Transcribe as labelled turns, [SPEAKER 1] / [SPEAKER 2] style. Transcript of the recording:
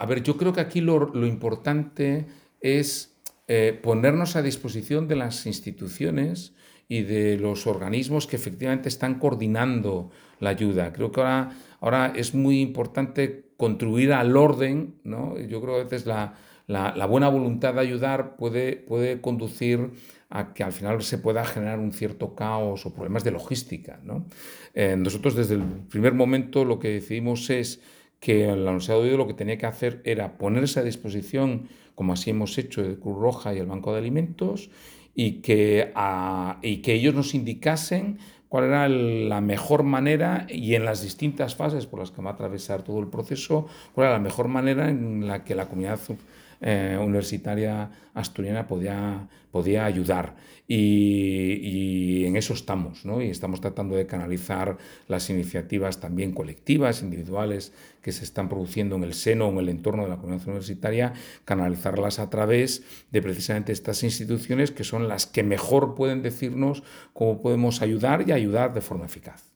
[SPEAKER 1] A ver, yo creo que aquí lo importante es ponernos a disposición de las instituciones y de los organismos que efectivamente están coordinando la ayuda. Creo que ahora es muy importante contribuir al orden, ¿no? Yo creo que a veces la buena voluntad de ayudar puede conducir a que al final se pueda generar un cierto caos o problemas de logística, ¿no? Nosotros desde el primer momento lo que decidimos es que la Universidad de Oviedo lo que tenía que hacer era ponerse a disposición, como así hemos hecho, de Cruz Roja y el Banco de Alimentos, y que ellos nos indicasen cuál era la mejor manera y en las distintas fases por las que va a atravesar todo el proceso, cuál era la mejor manera en la que la comunidad universitaria asturiana podía ayudar. Y en eso estamos, ¿no? Y estamos tratando de canalizar las iniciativas también colectivas, individuales, que se están produciendo en el seno o en el entorno de la comunidad universitaria, canalizarlas a través de precisamente estas instituciones que son las que mejor pueden decirnos cómo podemos ayudar y ayudar de forma eficaz.